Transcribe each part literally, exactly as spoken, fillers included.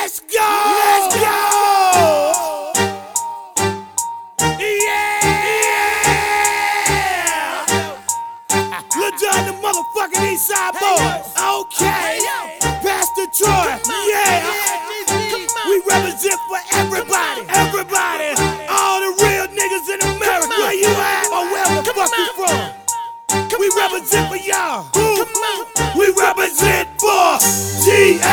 Let's go! Let's go! Yeah! Lil Jon, the motherfucking Eastside Boys. Okay. Pastor Troy. Yeah. We represent for everybody. Everybody. All the real niggas in America. Where you at? Or where the fuck you from? We represent for y'all. We represent for G A,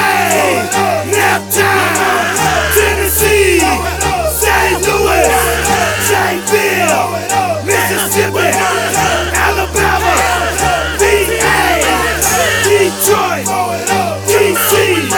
Naptown, Tennessee, Saint Louis, Shaneville, Mississippi, Alabama, V A, Detroit, D C,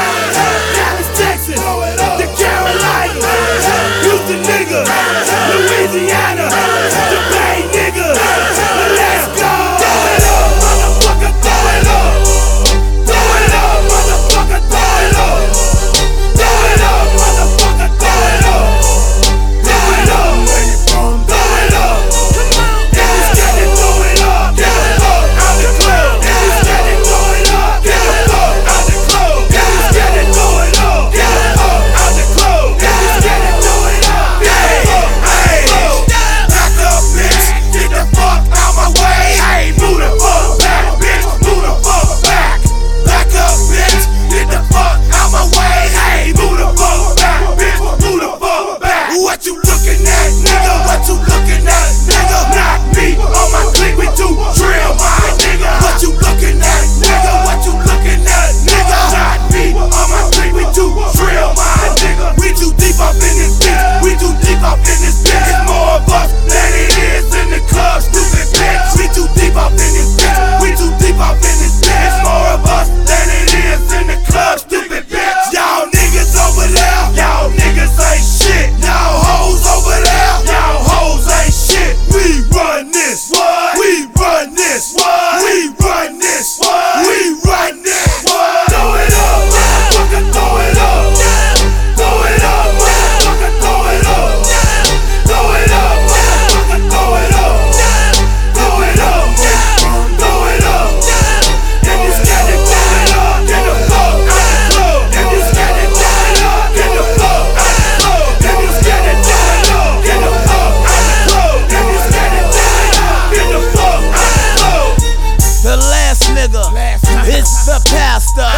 Dallas, Texas, the Carolinas, Houston niggas, Louisiana, the Bay niggas. Let's go! Throw it up, motherfucker, throw it up. Throw it up, motherfucker, throw it up. Throw it up, motherfucker, throw it up. Throw it up, where you from? Throw it up. If you scared to throw it up, get the fuck out the club. If you scared to throw it up, get the fuck out the club. If you scared to throw it up, get the fuck out the club. If you scared to throw it up, get the fuck out the club. Back up, bitch, get the fuck out my way. Hey, move the fuck back, bitch, move the fuck back. Back up, bitch, get the fuck out my way. Hey, move the fuck back, bitch, move the fuck back. What you looking at, nigga? What you looking at, nigga? Not me, on my clique, we do drill, my nigga. What you looking at, nigga? What you looking at, nigga? Not me, on my clique, we do drill, my nigga. We too deep up in this bitch, we too deep up in this bitch. It's more of us than it is in the club, stupid bitch. We too deep up in this bitch, we too deep up in this bitch. It's more of us than it is in the club, stupid bitch. Y'all niggas over there, y'all niggas ain't shit. Y'all hoes over there, y'all hoes ain't shit. We run this, what? We run this, what? We run this, what? We run this, what? Throw it up, motherfucker, throw it up. Throw it up, motherfucker, throw it up. Throw it up, motherfucker, throw it up. Throw it up, throw it up. If you scared to throw it up, get the fuck out the club. If you scared to throw it up, get the fuck out the club. If you scared to throw it up, get the fuck out the club. If you scared to throw it up, get the fuck out the club. The last nigga, it's the pastor.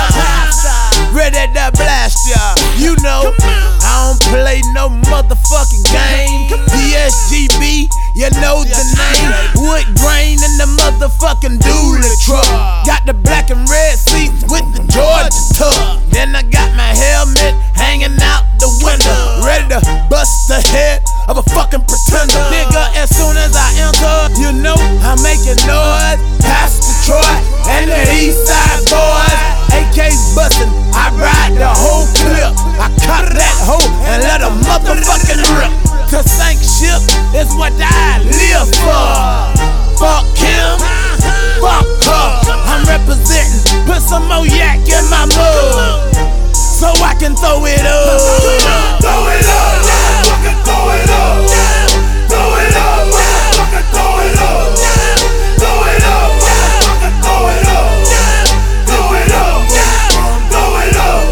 Ready to blast ya. You know, I don't play no motherfucking game. D S G B, you know the name. Wood grain in the motherfucking dually truck. Got the black and red seats with the Georgia tuck. Then I got my helmet hanging out the window, ready to bust the head of a fucking pretender. Nigga, as soon as I enter, you know I'm making noise. Pastor Troy and the Eastside Boys, A Ks bustin', I ride the whole clip. I cop that hoe and let a motherfucking rip. To sink ship is what I live for. Fuck him, fuck her. I'm representing, put some more yak in my mug, so I can throw it up. Throw it up, motherfucker, throw it up. Throw it up, motherfucker, throw it up. Throw it up, motherfucker, throw it up. Throw it up, throw it up.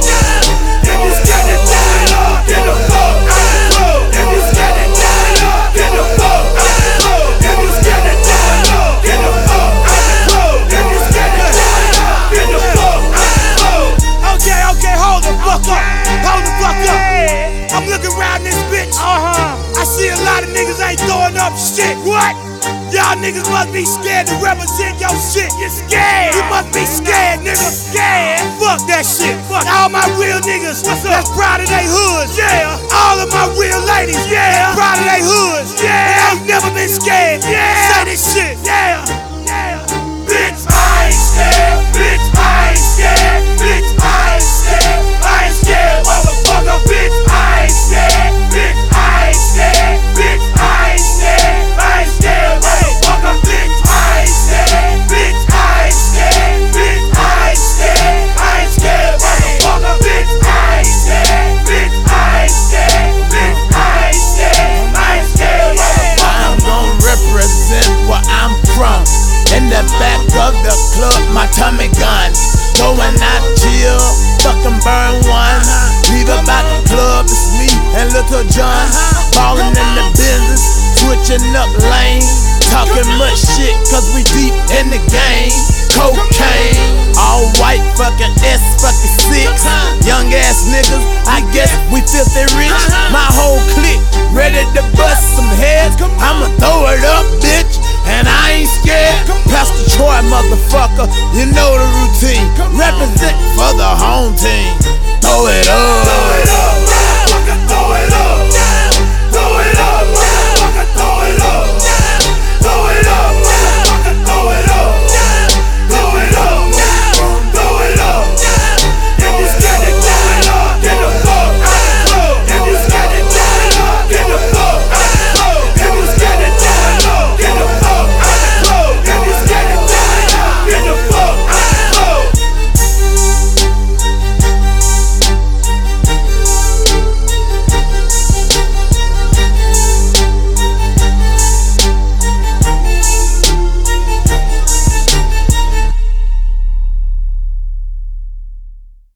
If you scared to throw it up, get the fuck out the club. If you scared to throw it up, get the fuck out the club. If you scared to throw it up, get the fuck out the club. If you scared to throw it up, get the fuck out the club. Okay, okay, hold the fuck up. Hold the fuck up. I'm looking around this bitch. Uh-huh. I see a lot of niggas ain't throwing up shit. What? Y'all niggas must be scared to represent your shit. You scared? You must be scared, nigga. Scared? Fuck that shit. Fuck all my real niggas. What's up? That's proud of they hoods. Yeah. All of my real ladies. Yeah. Proud of they hoods. Yeah. They ain't never been scared. Yeah. Say this shit. Yeah. Yeah. Bitch, I ain't scared. Bitch, I ain't scared. Bitch, I ain't scared. I ain't scared, motherfucker. Bitch, I ain't scared. Bitch, I ain't scared. Bitch, I ain't scared. I ain't scared, motherfucker. Bitch, I ain't scared. Bitch, I ain't scared. Bitch, I ain't scared. I ain't scared, motherfucker. Bitch, I ain't scared. Bitch, I ain't scared. Bitch, I ain't scared. I ain't scared, motherfucker. I'm gon' represent where I'm from. In the back of the club, my Little John, ballin' in the business, switching up lanes, talking much shit cause we deep in the game. Cocaine, all white fucking S fucking six, young ass niggas, I guess we filthy rich. My whole clique ready to bust some heads, I'ma throw it up, bitch, and I ain't scared. Pastor Troy, motherfucker, you know the routine, represent for the home team. Throw it up.